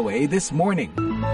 VOA This Morning.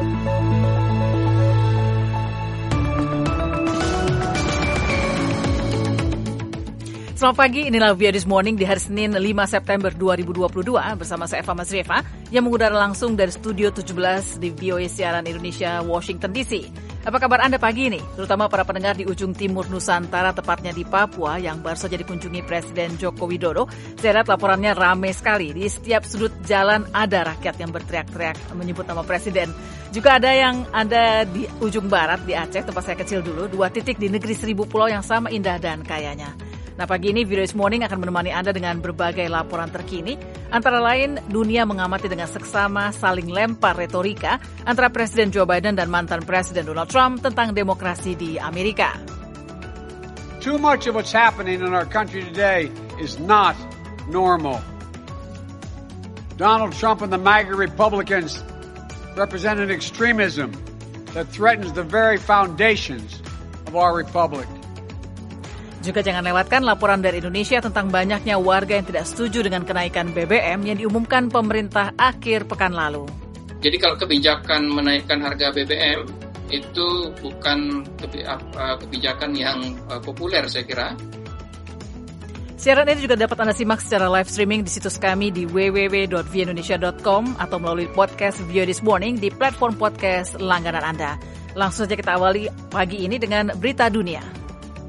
Selamat pagi, inilah VOA This Morning di hari Senin 5 September 2022 bersama saya Eva Mazrieva yang mengudara langsung dari Studio 17 di VOA Siaran Indonesia, Washington DC. Apa kabar Anda pagi ini? Terutama para pendengar di ujung timur Nusantara, tepatnya di Papua yang baru saja dikunjungi Presiden Joko Widodo. Saya lihat laporannya ramai sekali. Di setiap sudut jalan ada rakyat yang berteriak-teriak menyebut nama Presiden. Juga ada yang ada di ujung barat di Aceh, tempat saya kecil dulu, 2 titik di negeri 1000 pulau yang sama indah dan kayanya. Nah, pagi ini VOA This Morning akan menemani Anda dengan berbagai laporan terkini. Antara lain, dunia mengamati dengan seksama saling lempar retorika antara Presiden Joe Biden dan mantan Presiden Donald Trump tentang demokrasi di Amerika. Too much of what's happening in our country today is not normal. Donald Trump and the MAGA Republicans represent an extremism that threatens the very foundations of our republic. Juga jangan lewatkan laporan dari Indonesia tentang banyaknya warga yang tidak setuju dengan kenaikan BBM yang diumumkan pemerintah akhir pekan lalu. Jadi kalau kebijakan menaikkan harga BBM itu bukan kebijakan yang populer, saya kira. Siaran ini juga dapat Anda simak secara live streaming di situs kami di www.voaindonesia.com atau melalui podcast VOA This Morning di platform podcast langganan Anda. Langsung saja kita awali pagi ini dengan berita dunia.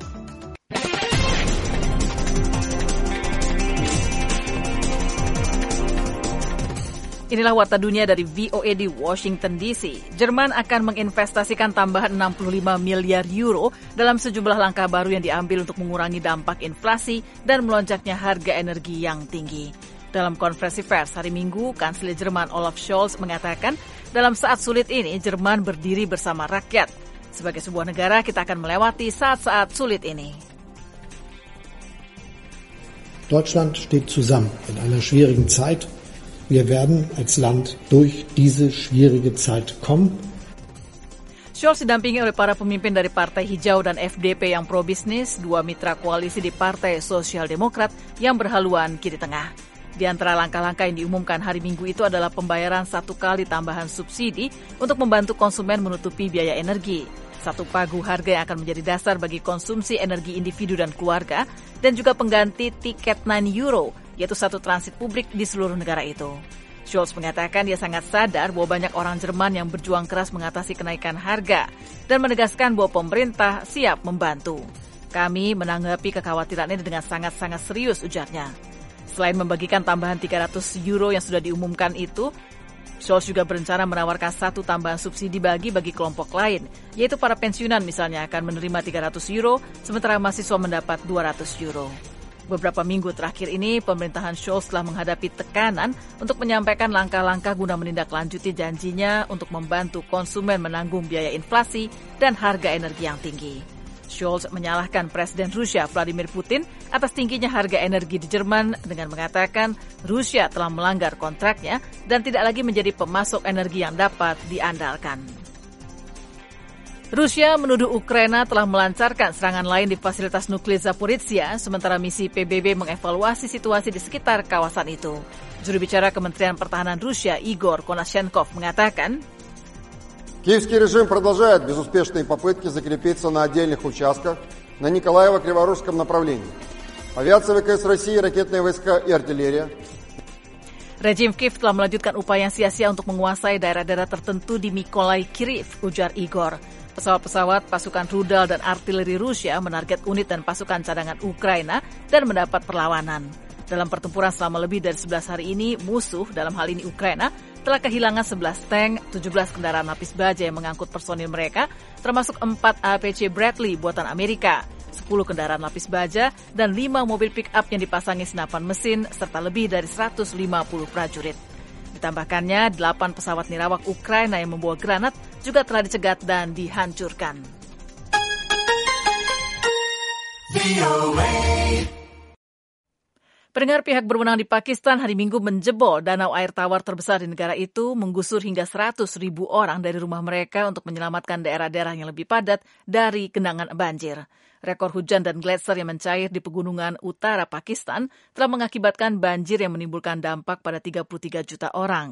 Inilah warta dunia dari VOA di Washington DC. Jerman akan menginvestasikan tambahan 65 miliar euro dalam sejumlah langkah baru yang diambil untuk mengurangi dampak inflasi dan melonjaknya harga energi yang tinggi. Dalam konferensi pers hari Minggu, Kanselir Jerman Olaf Scholz mengatakan, dalam saat sulit ini, Jerman berdiri bersama rakyat. Sebagai sebuah negara, kita akan melewati saat-saat sulit ini. Deutschland steht zusammen in einer schwierigen Zeit. Wir werden als Land durch diese schwierige Zeit kommen. Scholz didampingi oleh para pemimpin dari Partai Hijau dan FDP yang pro-bisnis, 2 mitra koalisi di Partai Sosial Demokrat yang berhaluan kiri tengah. Di antara langkah-langkah yang diumumkan hari Minggu itu adalah pembayaran 1 kali tambahan subsidi untuk membantu konsumen menutupi biaya energi. 1 pagu harga yang akan menjadi dasar bagi konsumsi energi individu dan keluarga, dan juga pengganti tiket 9 euro, yaitu 1 transit publik di seluruh negara itu. Scholz mengatakan dia sangat sadar bahwa banyak orang Jerman yang berjuang keras mengatasi kenaikan harga dan menegaskan bahwa pemerintah siap membantu. Kami menanggapi kekhawatiran ini dengan sangat-sangat serius, ujarnya. Selain membagikan tambahan 300 euro yang sudah diumumkan itu, Scholz juga berencana menawarkan 1 tambahan subsidi bagi kelompok lain, yaitu para pensiunan misalnya akan menerima 300 euro, sementara mahasiswa mendapat 200 euro. Beberapa minggu terakhir ini, pemerintahan Scholz telah menghadapi tekanan untuk menyampaikan langkah-langkah guna menindaklanjuti janjinya untuk membantu konsumen menanggung biaya inflasi dan harga energi yang tinggi. Scholz menyalahkan Presiden Rusia Vladimir Putin atas tingginya harga energi di Jerman dengan mengatakan Rusia telah melanggar kontraknya dan tidak lagi menjadi pemasok energi yang dapat diandalkan. Rusia menuduh Ukraina telah melancarkan serangan lain di fasilitas nuklir Zaporizhzhia, sementara misi PBB mengevaluasi situasi di sekitar kawasan itu. Juru bicara Kementerian Pertahanan Rusia, Igor Konashenkov, mengatakan, Киевский режим продолжает безуспешные попытки закрепиться на отдельных участках на Николаево-Криворужском направлении. Авиация ВКС России, ракетные войска и артиллерия. Rejim Kiev telah melanjutkan upaya sia-sia untuk menguasai daerah-daerah tertentu di Mykolaiv, ujar Igor. Pesawat-pesawat pasukan rudal dan artileri Rusia menarget unit dan pasukan cadangan Ukraina dan mendapat perlawanan. Dalam pertempuran selama lebih dari 11 hari ini, musuh, dalam hal ini Ukraina, telah kehilangan 11 tank, 17 kendaraan lapis baja yang mengangkut personil mereka, termasuk 4 APC Bradley buatan Amerika, 10 kendaraan lapis baja, dan 5 mobil pick-up yang dipasangi senapan mesin, serta lebih dari 150 prajurit. Ditambahkannya, 8 pesawat nirawak Ukraina yang membawa granat juga telah dicegat dan dihancurkan. Pendengar, pihak berwenang di Pakistan hari Minggu menjebol danau air tawar terbesar di negara itu, menggusur hingga 100.000 orang dari rumah mereka untuk menyelamatkan daerah-daerah yang lebih padat dari genangan banjir. Rekor hujan dan gletser yang mencair di pegunungan utara Pakistan telah mengakibatkan banjir yang menimbulkan dampak pada 33 juta orang.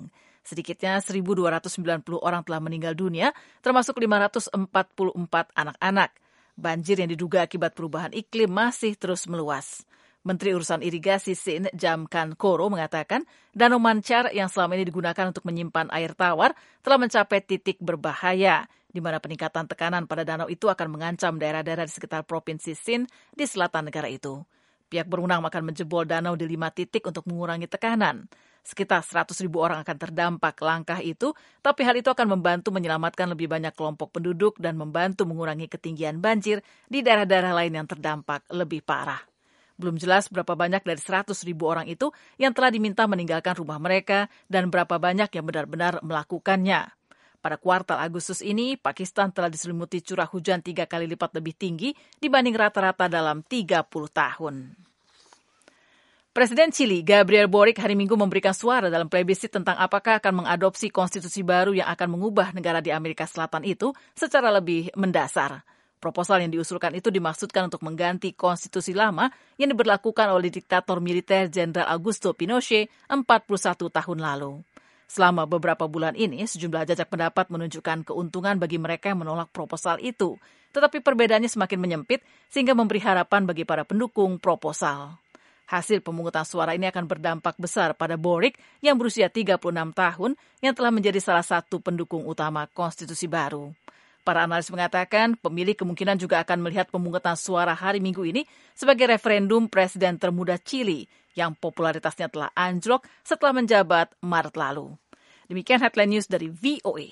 Sedikitnya 1.290 orang telah meninggal dunia, termasuk 544 anak-anak. Banjir yang diduga akibat perubahan iklim masih terus meluas. Menteri Urusan Irigasi Sin Jamkan Koro mengatakan Danau Mancar yang selama ini digunakan untuk menyimpan air tawar telah mencapai titik berbahaya, di mana peningkatan tekanan pada danau itu akan mengancam daerah-daerah di sekitar Provinsi Sin di selatan negara itu. Pihak berwenang akan menjebol danau di 5 titik untuk mengurangi tekanan. Sekitar 100.000 orang akan terdampak langkah itu, tapi hal itu akan membantu menyelamatkan lebih banyak kelompok penduduk dan membantu mengurangi ketinggian banjir di daerah-daerah lain yang terdampak lebih parah. Belum jelas berapa banyak dari 100.000 orang itu yang telah diminta meninggalkan rumah mereka dan berapa banyak yang benar-benar melakukannya. Pada kuartal Agustus ini, Pakistan telah diselimuti curah hujan 3 kali lipat lebih tinggi dibanding rata-rata dalam 30 tahun. Presiden Chili, Gabriel Boric, hari Minggu memberikan suara dalam plebissit tentang apakah akan mengadopsi konstitusi baru yang akan mengubah negara di Amerika Selatan itu secara lebih mendasar. Proposal yang diusulkan itu dimaksudkan untuk mengganti konstitusi lama yang diberlakukan oleh diktator militer Jenderal Augusto Pinochet 41 tahun lalu. Selama beberapa bulan ini, sejumlah jajak pendapat menunjukkan keuntungan bagi mereka yang menolak proposal itu. Tetapi perbedaannya semakin menyempit sehingga memberi harapan bagi para pendukung proposal. Hasil pemungutan suara ini akan berdampak besar pada Boric yang berusia 36 tahun yang telah menjadi salah satu pendukung utama konstitusi baru. Para analis mengatakan pemilih kemungkinan juga akan melihat pemungutan suara hari Minggu ini sebagai referendum presiden termuda Chili yang popularitasnya telah anjlok setelah menjabat Maret lalu. Demikian headline news dari VOA.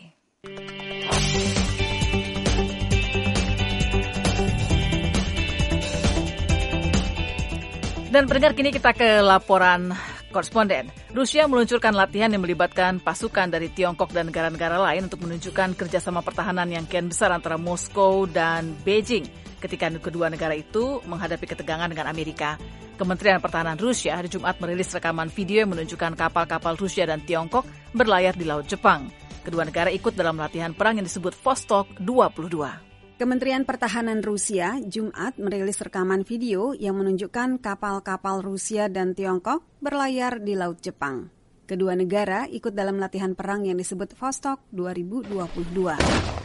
Dan pendengar, kini kita ke laporan koresponden. Rusia meluncurkan latihan yang melibatkan pasukan dari Tiongkok dan negara-negara lain untuk menunjukkan kerjasama pertahanan yang kian besar antara Moskow dan Beijing ketika kedua negara itu menghadapi ketegangan dengan Amerika. Kementerian Pertahanan Rusia hari Jumat merilis rekaman video yang menunjukkan kapal-kapal Rusia dan Tiongkok berlayar di Laut Jepang. Kedua negara ikut dalam latihan perang yang disebut Vostok 22. Kementerian Pertahanan Rusia Jumat merilis rekaman video yang menunjukkan kapal-kapal Rusia dan Tiongkok berlayar di Laut Jepang. Kedua negara ikut dalam latihan perang yang disebut Vostok 2022.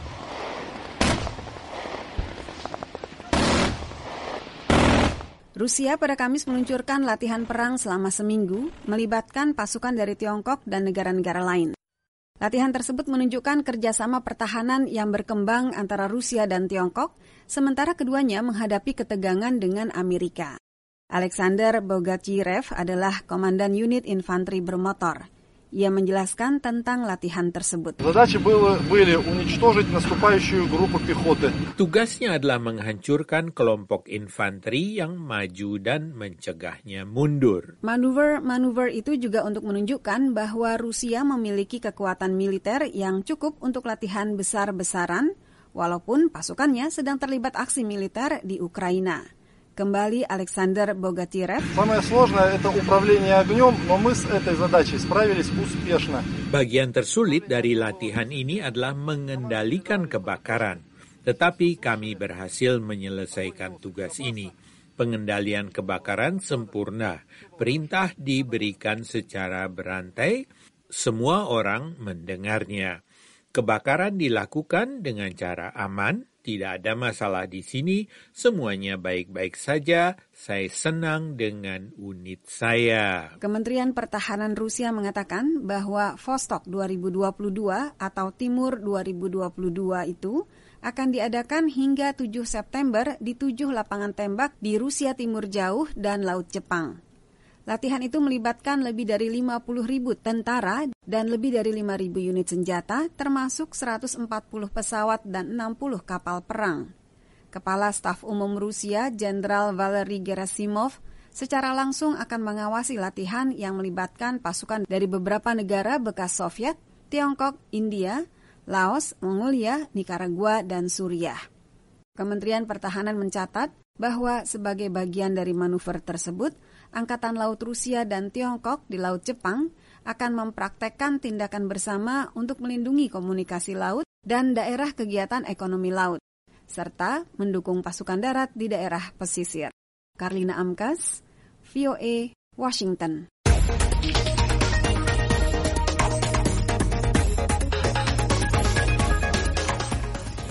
Rusia pada Kamis meluncurkan latihan perang selama seminggu, melibatkan pasukan dari Tiongkok dan negara-negara lain. Latihan tersebut menunjukkan kerjasama pertahanan yang berkembang antara Rusia dan Tiongkok, sementara keduanya menghadapi ketegangan dengan Amerika. Alexander Bogatyrev adalah komandan unit infanteri bermotor. Ia menjelaskan tentang latihan tersebut. Tugasnya adalah menghancurkan kelompok infanteri yang maju dan mencegahnya mundur. Manuver itu juga untuk menunjukkan bahwa Rusia memiliki kekuatan militer yang cukup untuk latihan besar-besaran, walaupun pasukannya sedang terlibat aksi militer di Ukraina. Kembali Alexander Bogatyrev. Bagian tersulit dari latihan ini adalah mengendalikan kebakaran. Tetapi kami berhasil menyelesaikan tugas ini. Pengendalian kebakaran sempurna. Perintah diberikan secara berantai. Semua orang mendengarnya. Kebakaran dilakukan dengan cara aman. Tidak ada masalah di sini, semuanya baik-baik saja. Saya senang dengan unit saya. Kementerian Pertahanan Rusia mengatakan bahwa Vostok 2022 atau Timur 2022 itu akan diadakan hingga 7 September di 7 lapangan tembak di Rusia Timur Jauh dan Laut Jepang. Latihan itu melibatkan lebih dari 50.000 tentara dan lebih dari 5.000 unit senjata, termasuk 140 pesawat dan 60 kapal perang. Kepala Staf Umum Rusia, Jenderal Valery Gerasimov, secara langsung akan mengawasi latihan yang melibatkan pasukan dari beberapa negara bekas Soviet, Tiongkok, India, Laos, Mongolia, Nicaragua, dan Suriah. Kementerian Pertahanan mencatat bahwa sebagai bagian dari manuver tersebut, Angkatan Laut Rusia dan Tiongkok di Laut Jepang akan mempraktekkan tindakan bersama untuk melindungi komunikasi laut dan daerah kegiatan ekonomi laut, serta mendukung pasukan darat di daerah pesisir. Karlina Amkas, VOA, Washington.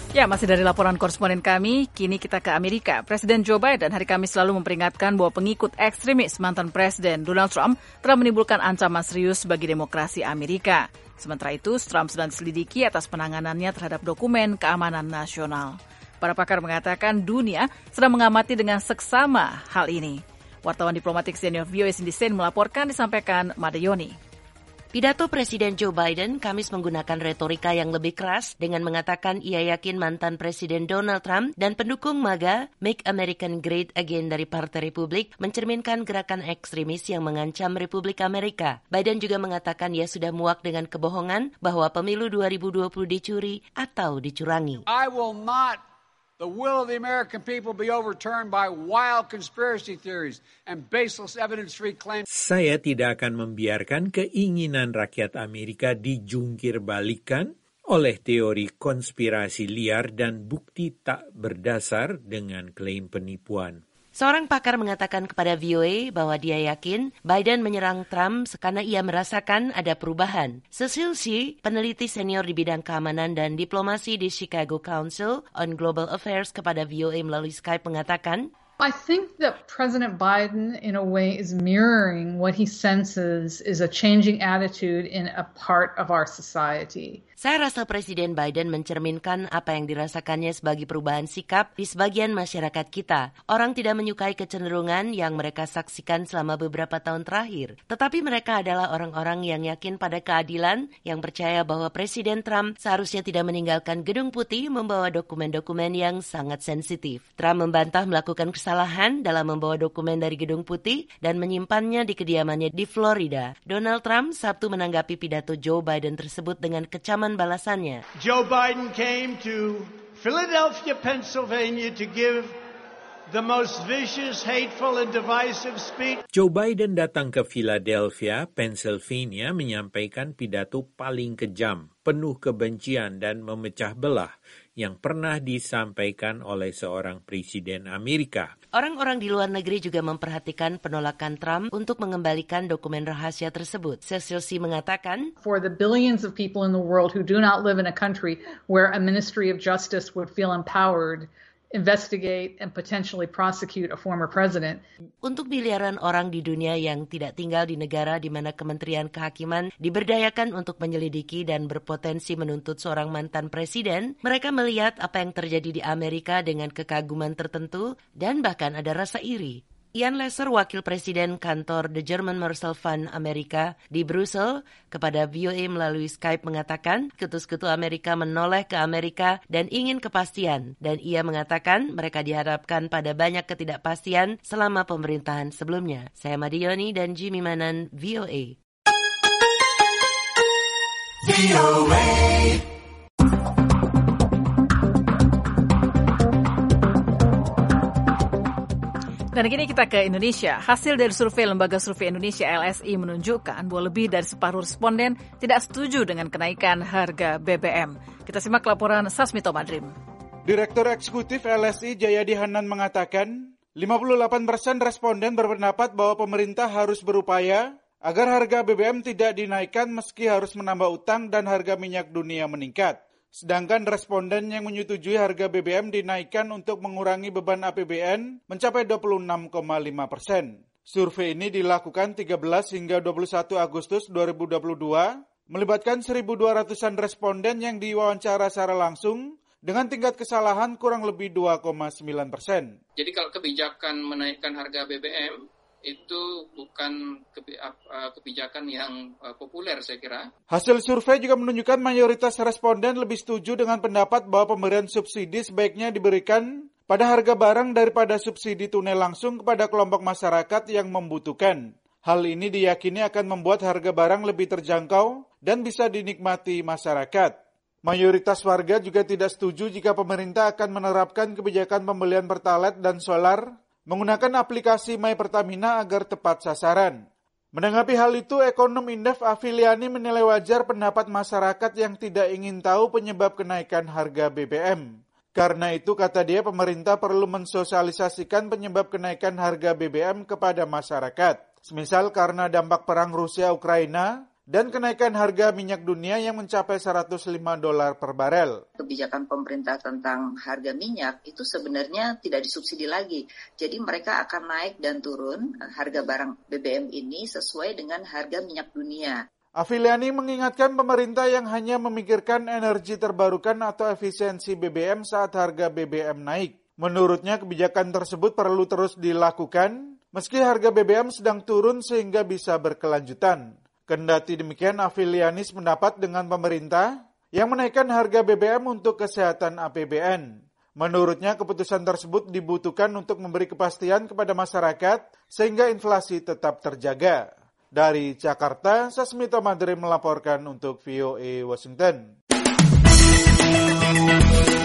Ya, masih dari laporan koresponden kami, kini kita ke Amerika. Presiden Joe Biden hari Kamis selalu memperingatkan bahwa pengikut ekstremis mantan Presiden Donald Trump telah menimbulkan ancaman serius bagi demokrasi Amerika. Sementara itu, Trump sedang diselidiki atas penanganannya terhadap dokumen keamanan nasional. Para pakar mengatakan dunia sedang mengamati dengan seksama hal ini. Wartawan diplomatik senior VOA Cindy Sain melaporkan, disampaikan Made Yoni. Pidato Presiden Joe Biden Kamis menggunakan retorika yang lebih keras dengan mengatakan ia yakin mantan Presiden Donald Trump dan pendukung MAGA Make America Great Again dari Partai Republik mencerminkan gerakan ekstremis yang mengancam Republik Amerika. Biden juga mengatakan ia sudah muak dengan kebohongan bahwa pemilu 2020 dicuri atau dicurangi. I will not the will of the American people be overturned by wild conspiracy theories and baseless evidence-free claims. Saya tidak akan membiarkan keinginan rakyat Amerika dijungkir balikan oleh teori konspirasi liar dan bukti tak berdasar dengan klaim penipuan. Seorang pakar mengatakan kepada VOA bahwa dia yakin Biden menyerang Trump karena ia merasakan ada perubahan. Cecil Shih, peneliti senior di bidang keamanan dan diplomasi di Chicago Council on Global Affairs kepada VOA melalui Skype mengatakan, I think that President Biden, in a way, is mirroring what he senses is a changing attitude in a part of our society. Saya rasa Presiden Biden mencerminkan apa yang dirasakannya sebagai perubahan sikap di sebagian masyarakat kita. Orang tidak menyukai kecenderungan yang mereka saksikan selama beberapa tahun terakhir. Tetapi mereka adalah orang-orang yang yakin pada keadilan, yang percaya bahwa Presiden Trump seharusnya tidak meninggalkan Gedung Putih membawa dokumen-dokumen yang sangat sensitif. Trump membantah melakukan kesalahan dalam membawa dokumen dari Gedung Putih dan menyimpannya di kediamannya di Florida. Donald Trump Sabtu menanggapi pidato Joe Biden tersebut dengan kecaman balasannya. Joe Biden came to Philadelphia, Pennsylvania to give the most vicious, hateful, and divisive speech. Joe Biden datang ke Philadelphia, Pennsylvania menyampaikan pidato paling kejam, penuh kebencian dan memecah belah yang pernah disampaikan oleh seorang presiden Amerika. Orang-orang di luar negeri juga memperhatikan penolakan Trump untuk mengembalikan dokumen rahasia tersebut. Cecil Shih mengatakan, For the billions of people in the world who do not live in a country where a Ministry of Justice would feel empowered, investigate and potentially prosecute a former president. Untuk miliaran orang di dunia yang tidak tinggal di negara di mana Kementerian Kehakiman diberdayakan untuk menyelidiki dan berpotensi menuntut seorang mantan presiden, mereka melihat apa yang terjadi di Amerika dengan kekaguman tertentu dan bahkan ada rasa iri. Ian Lesser, wakil presiden kantor The German Marshall Fund Amerika di Brussel, kepada VOA melalui Skype mengatakan sekutu Amerika menoleh ke Amerika dan ingin kepastian. Dan ia mengatakan mereka dihadapkan pada banyak ketidakpastian selama pemerintahan sebelumnya. Saya Made Yoni dan Jimmy Manan, VOA. Dan kini kita ke Indonesia. Hasil dari survei Lembaga Survei Indonesia LSI menunjukkan bahwa lebih dari separuh responden tidak setuju dengan kenaikan harga BBM. Kita simak laporan Sasmito Madrim. Direktur Eksekutif LSI Jayadi Hanan mengatakan, 58% responden berpendapat bahwa pemerintah harus berupaya agar harga BBM tidak dinaikkan meski harus menambah utang dan harga minyak dunia meningkat. Sedangkan responden yang menyetujui harga BBM dinaikkan untuk mengurangi beban APBN mencapai 26,5%. Survei ini dilakukan 13 hingga 21 Agustus 2022, melibatkan 1.200-an responden yang diwawancara secara langsung dengan tingkat kesalahan kurang lebih 2,9%. Jadi kalau kebijakan menaikkan harga BBM, itu bukan kebijakan yang populer, saya kira. Hasil survei juga menunjukkan mayoritas responden lebih setuju dengan pendapat bahwa pemberian subsidi sebaiknya diberikan pada harga barang daripada subsidi tunai langsung kepada kelompok masyarakat yang membutuhkan. Hal ini diyakini akan membuat harga barang lebih terjangkau dan bisa dinikmati masyarakat. Mayoritas warga juga tidak setuju jika pemerintah akan menerapkan kebijakan pembelian Pertalite dan solar menggunakan aplikasi My Pertamina agar tepat sasaran. Menanggapi hal itu, ekonom Indef Afiliani menilai wajar pendapat masyarakat yang tidak ingin tahu penyebab kenaikan harga BBM. Karena itu, kata dia, pemerintah perlu mensosialisasikan penyebab kenaikan harga BBM kepada masyarakat. Semisal karena dampak perang Rusia-Ukraina dan kenaikan harga minyak dunia yang mencapai $105 per barel. Kebijakan pemerintah tentang harga minyak itu sebenarnya tidak disubsidi lagi. Jadi mereka akan naik dan turun harga barang BBM ini sesuai dengan harga minyak dunia. Afiliani mengingatkan pemerintah yang hanya memikirkan energi terbarukan atau efisiensi BBM saat harga BBM naik. Menurutnya kebijakan tersebut perlu terus dilakukan meski harga BBM sedang turun sehingga bisa berkelanjutan. Kendati demikian, Afiliani sependapat dengan pemerintah yang menaikkan harga BBM untuk kesehatan APBN. Menurutnya, keputusan tersebut dibutuhkan untuk memberi kepastian kepada masyarakat sehingga inflasi tetap terjaga. Dari Jakarta, Sasmito Madre melaporkan untuk VOA Washington.